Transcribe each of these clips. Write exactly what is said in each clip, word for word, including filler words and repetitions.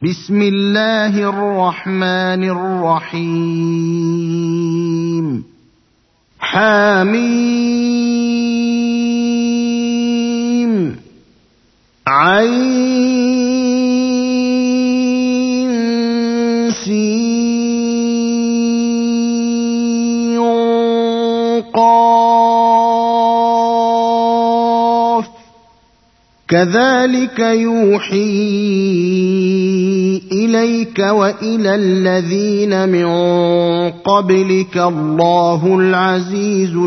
بسم الله الرحمن الرحيم حميم عين سين قاف كذلك يوحي إليك وإلى الذين من قبلك الله العزيز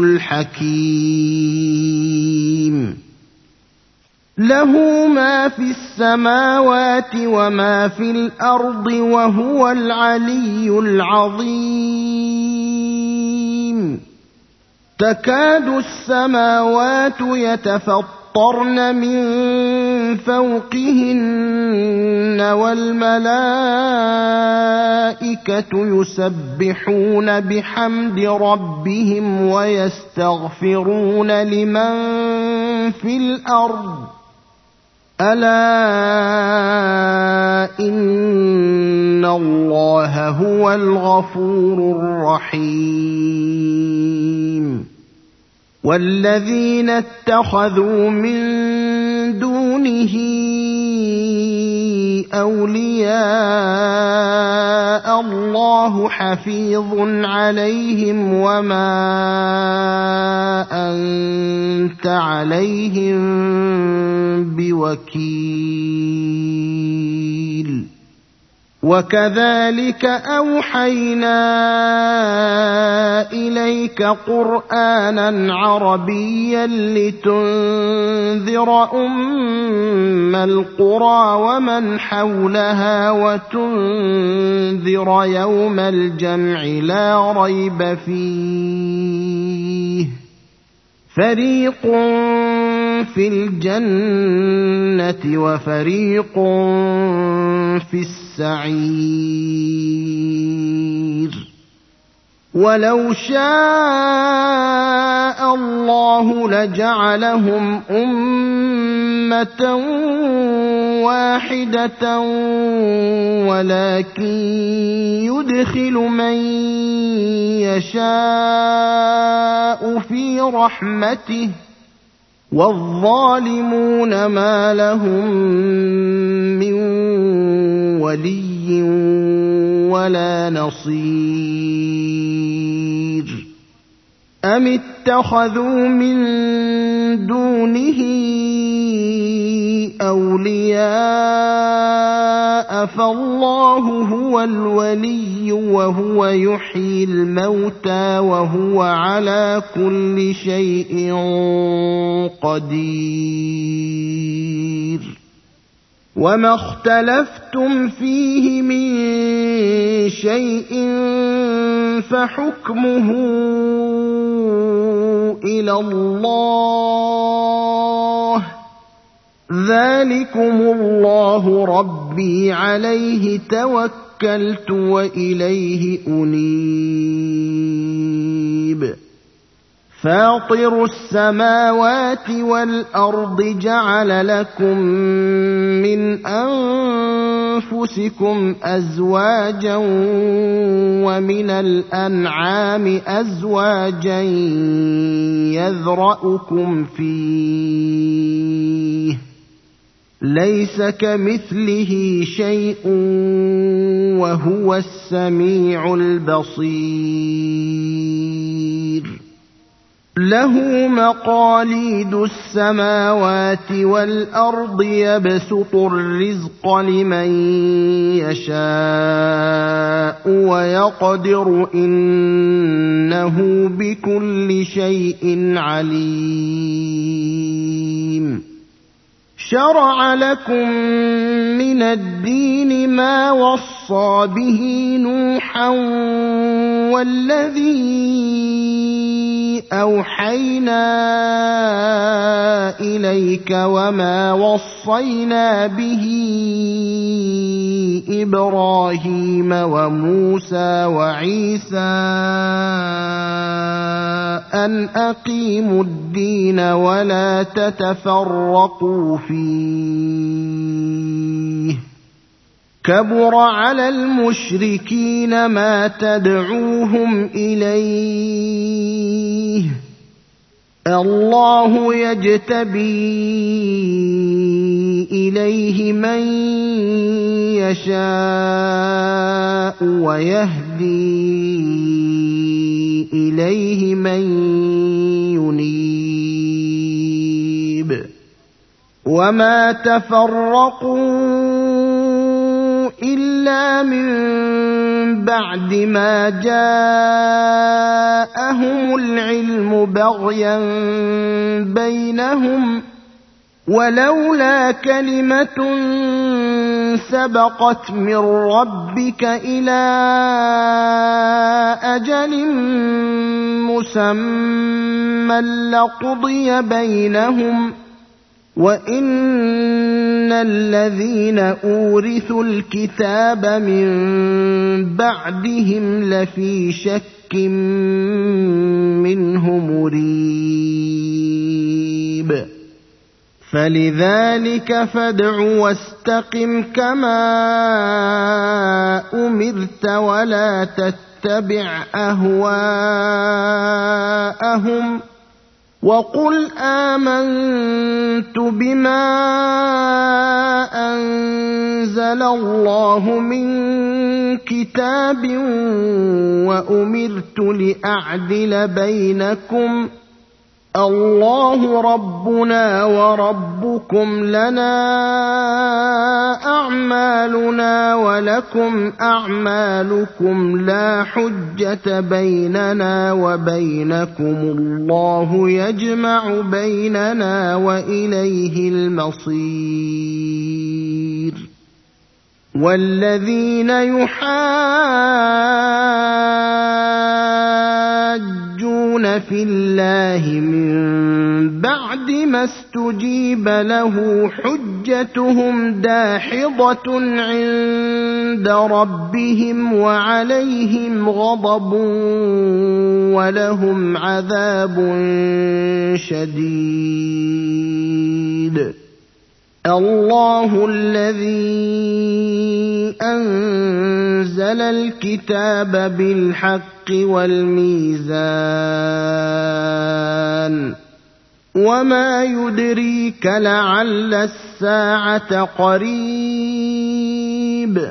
الحكيم له ما في السماوات وما في الأرض وهو العلي العظيم تكاد السماوات يتفطرن من فوقهن والملائكة يسبحون بحمد ربهم ويستغفرون لمن في الأرض ألا إن الله هو الغفور الرحيم والذين اتخذوا من دونه أولياء الله حفيظ عليهم وما أنت عليهم بوكيل وكذلك أوحينا إليك قرآنا عربيا لتنذر أم القرى ومن حولها وتنذر يوم الجمع لا ريب فيه فريق في الجنة وفريق في السعير ولو شاء الله لجعلهم أمة واحدة ولكن يدخل من يشاء في رحمته والظالمون ما لهم من ولي ولا نصير أم اتخذوا من دونه أولياء فالله هو الولي وهو يحيي الموتى وهو على كل شيء قدير وما اختلفتم فيه من شيء فحكمه إلى الله ذلكم الله ربي عليه توكلت وإليه أنيب فاطر السماوات والأرض جعل لكم من أنفسكم أزواجا ومن الأنعام أزواجا يذرأكم فيه ليس كمثله شيء وهو السميع البصير له مقاليد السماوات والأرض يبسط الرزق لمن يشاء ويقدر إنه بكل شيء عليم شرع لكم من الدين ما وصى به نوحا والذي أوحينا إليك وما وصينا به إبراهيم وموسى وعيسى أن أقيموا الدين ولا تتفرقوا فيه كبر على المشركين ما تدعوهم إليه الله يجتبي إليه من يشاء ويهدي إليه من ينيب وما تفرقوا إلا من بعد ما جاءهم العلم بغيا بينهم ولولا كلمة سبقت من ربك إلى أجل مسمى لقضي بينهم وإن الذين أورثوا الكتاب من بعدهم لفي شك منه مريب فلذلك فادع واستقم كما أمرت ولا تتبع أهواءهم وقل آمنت بما أنزل الله من كتاب وأمرت لأعدل بينكم الله ربنا وربكم لنا أعمالنا ولكم أعمالكم لا حجة بيننا وبينكم الله يجمع بيننا وإليه المصير والذين يحاجون في الله من بعد ما استجيب له حجتهم داحضة عند ربهم وعليهم غضب ولهم عذاب شديد الله الذي أنزل الكتاب بالحق والميزان وما يدريك لعل الساعة قريب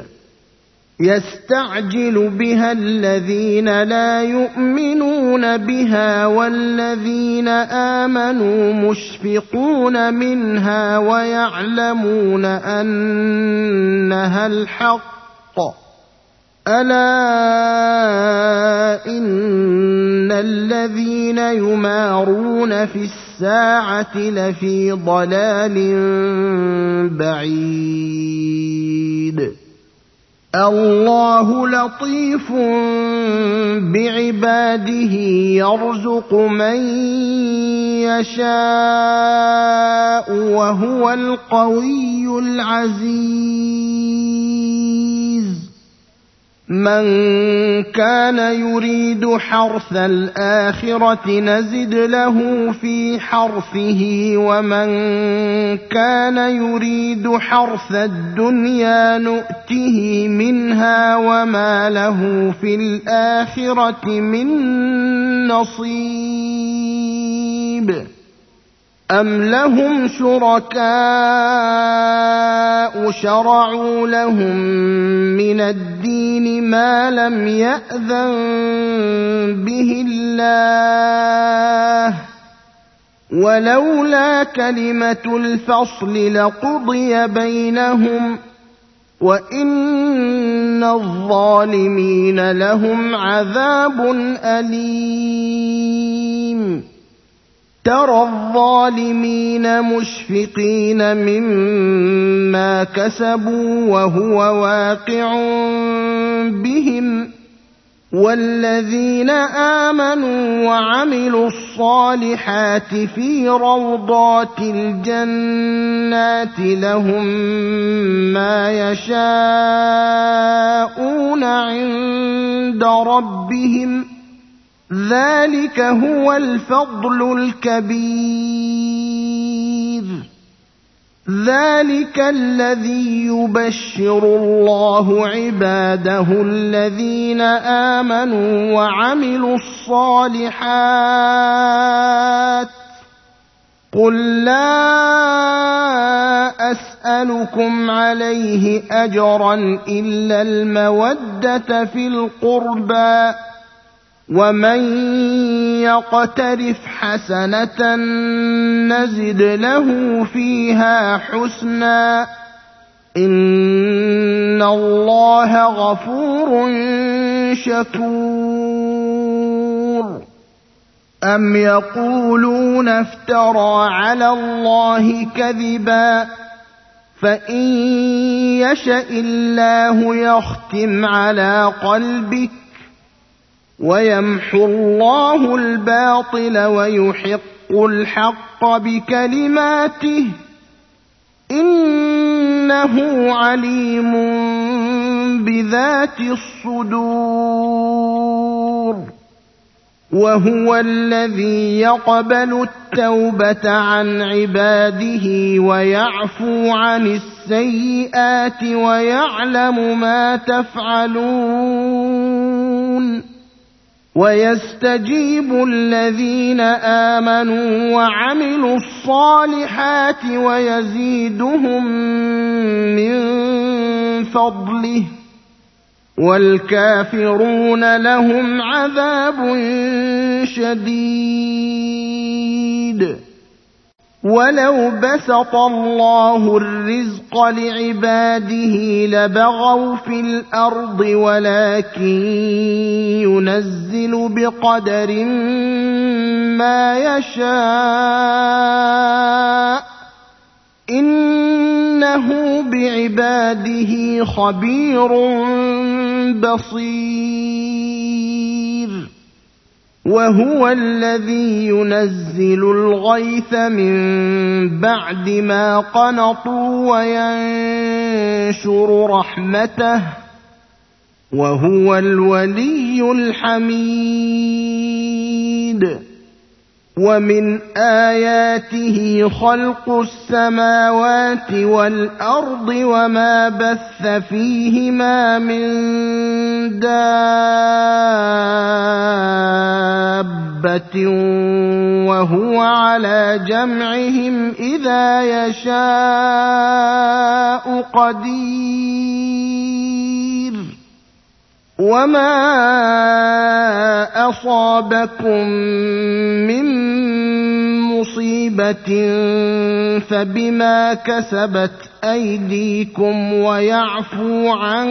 يستعجل بها الذين لا يؤمنون بها والذين آمنوا مشفقون منها ويعلمون أنها الحق ألا إن الذين يمارون في الساعة لفي ضلال بعيد الله لطيف بعباده يرزق من يشاء وهو القوي العزيز من كان يريد حرث الآخرة نزد له في حرثه ومن كان يريد حرث الدنيا نؤته منها وما له في الآخرة من نصيب أم لهم شركاء شرعوا لهم من الدين ما لم يأذن به الله ولولا كلمة الفصل لقضي بينهم وإن الظالمين لهم عذاب أليم ترى الظالمين مشفقين مما كسبوا وهو واقع بهم والذين آمنوا وعملوا الصالحات في روضات الجنات لهم ما يشاءون عند ربهم ذلك هو الفضل الكبير ذلك الذي يبشر الله عباده الذين آمنوا وعملوا الصالحات قل لا أسألكم عليه أجرا إلا المودة في القربى ومن يقترف حسنة نزد له فيها حسنا إن الله غفور شكور أم يقولون افترى على الله كذبا فإن يشأ الله يختم على قلبك ويمحو الله الباطل ويحق الحق بكلماته إنه عليم بذات الصدور وهو الذي يقبل التوبة عن عباده ويعفو عن السيئات ويعلم ما تفعلون ويستجيب الذين آمنوا وعملوا الصالحات ويزيدهم من فضله والكافرون لهم عذاب شديد ولو بسط الله الرزق لعباده لبغوا في الأرض ولكن ينزل بقدر ما يشاء إنه بعباده خبير بصير وهو الذي ينزل الغيث من بعد ما قنطوا وينشر رحمته وهو الولي الحميد ومن آياته خلق السماوات والأرض وما بث فيهما من دابة وهو على جمعهم إذا يشاء قدير وما أصابكم من مصيبة فبما كسبت أيديكم ويعفو عن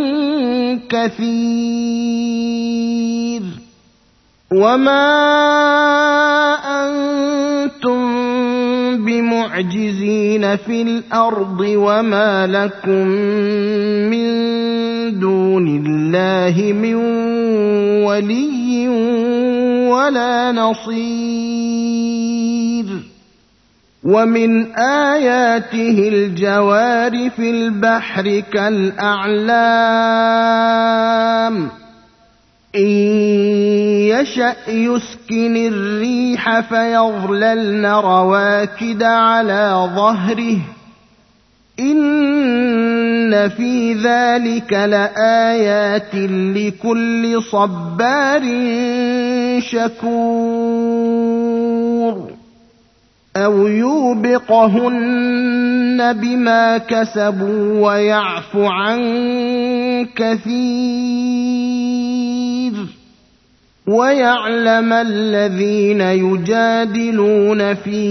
كثير وما أنتم بمعجزين في الأرض وما لكم من دون الله من ولي ولا نصير ومن آياته الجوار في البحر كالأعلام إن يشأ يسكن الريح فيظللن رواكد على ظهره إن في ذلك لآيات لكل صبار شكور أو يوبقهن بما كسبوا ويعفو عن كثير ويعلم الذين يجادلون في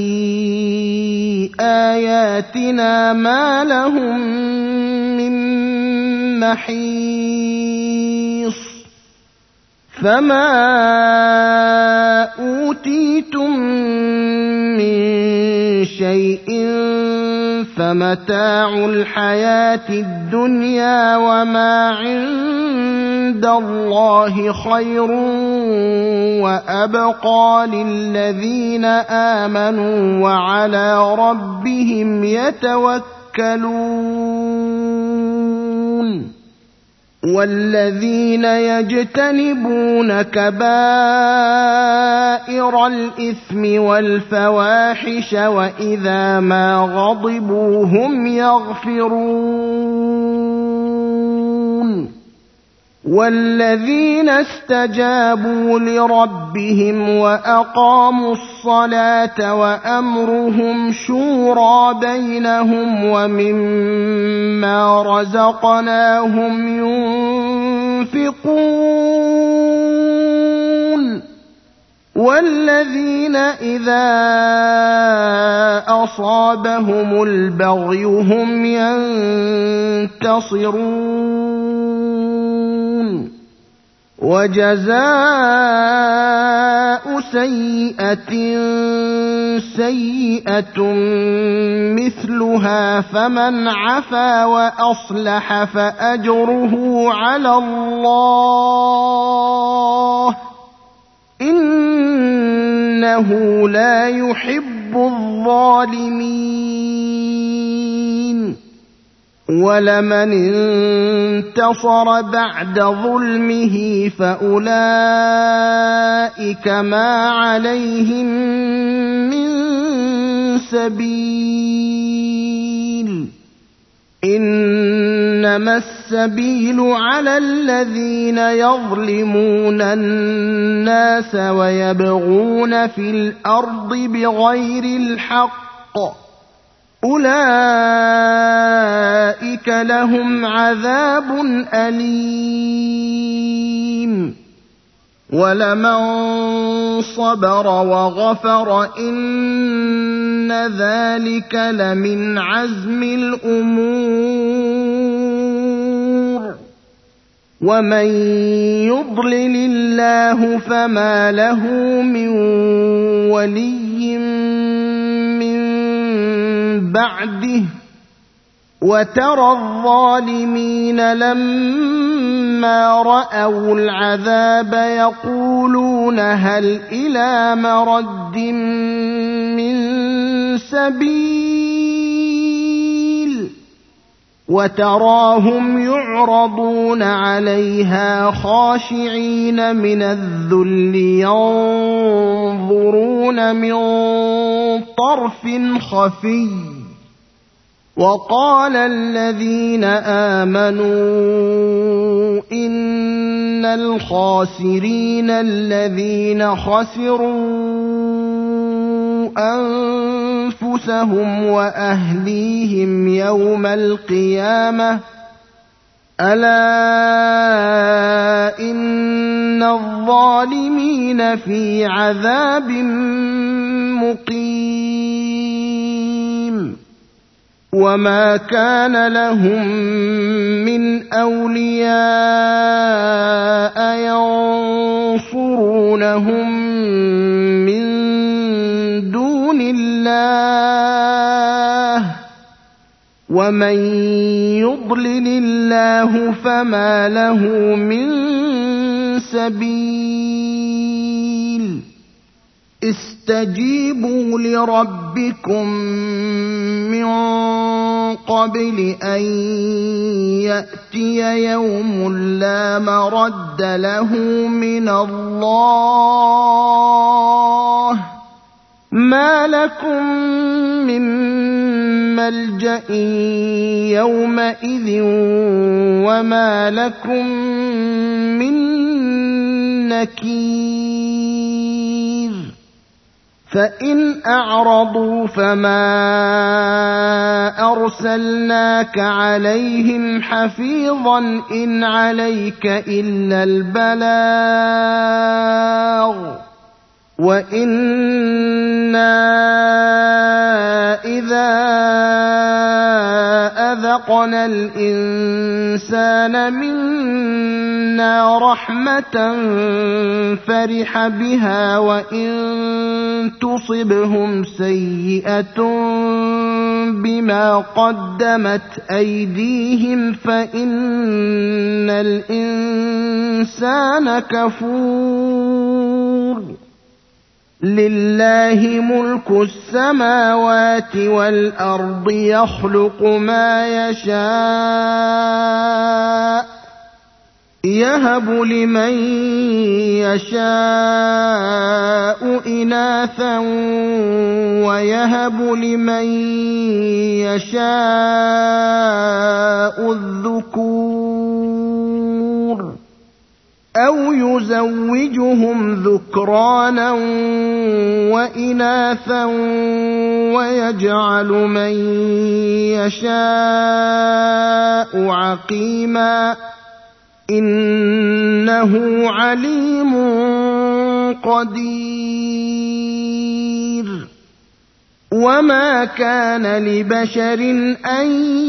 آياتنا ما لهم من محيص فما أوتيتم من شيء فمتاع الحياة الدنيا وما عند الله خير وأبقى للذين آمنوا وعلى ربهم يتوكلون والذين يجتنبون كبائر الإثم والفواحش وإذا ما غضبوا هم يغفرون والذين استجابوا لربهم وأقاموا الصلاة وأمرهم شورى بينهم ومما رزقناهم ينفقون والذين إذا أصابهم البغي هم ينتصرون وجزاء سيئة سيئة مثلها فمن عفا وأصلح فأجره على الله إنه لا يحب الظالمين ولمن انتصر بعد ظلمه فأولئك ما عليهم من سبيل إنما السبيل على الذين يظلمون الناس ويبغون في الأرض بغير الحق أولئك لهم عذاب أليم ولمن صبر وغفر إن ذلك لمن عزم الأمور ومن يضلل الله فما له من ولي من بعده وترى الظالمين لما رأوا العذاب يقولون هل إلى مرد من سبيل وتراهم يعرضون عليها خاشعين من الذل ينظرون من طرف خفي وقال الذين آمنوا إن الخاسرين الذين خسروا أنفسهم وأهليهم يوم القيامة ألا إن الظالمين في عذاب مقيم وما كان لهم من أولياء ينصرونهم من دون الله ومن يضلل الله فما له من سبيل استجيبوا لربكم من قبل أن يأتي يوم لا مرد له من الله ما لكم من ملجأ يومئذ وما لكم من نكير فإن أعرضوا فما أرسلناك عليهم حفيظا إن عليك إلا البلاغ وإنا إذا أذقنا الإنسان منا رحمة فرح بها وإن تصبهم سيئة بما قدمت أيديهم فإن الإنسان كفور لله ملك السماوات والأرض يخلق ما يشاء يهب لمن يشاء إناثا ويهب لمن يشاء الذكور أو يزوجهم ذكرانا وإناثا ويجعل من يشاء عقيما إنه عليم قدير وما كان لبشر أن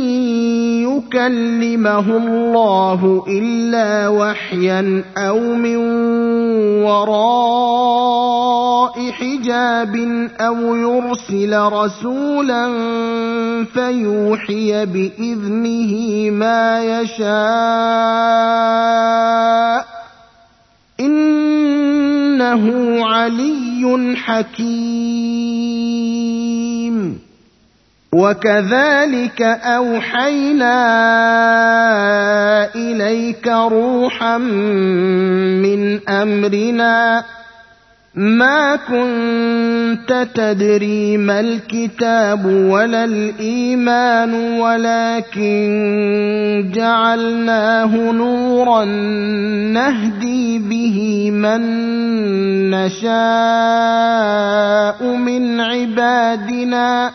يكلمه الله إلا وحيا أو من وراء حجاب أو يرسل رسولا فيوحي بإذنه ما يشاء إنه علي حكيم وكذلك أوحينا إليك روحا من أمرنا ما كنت تدري ما الكتاب ولا الإيمان ولكن جعلناه نورا نهدي به من نشاء من عبادنا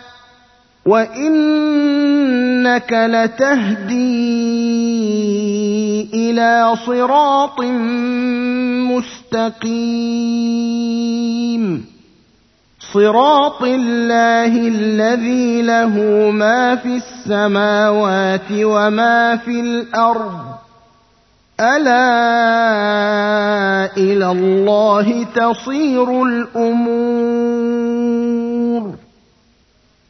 وإنك لتهدي إلى صراط مستقيم صراط الله الذي له ما في السماوات وما في الأرض ألا إلى الله تصير الأمور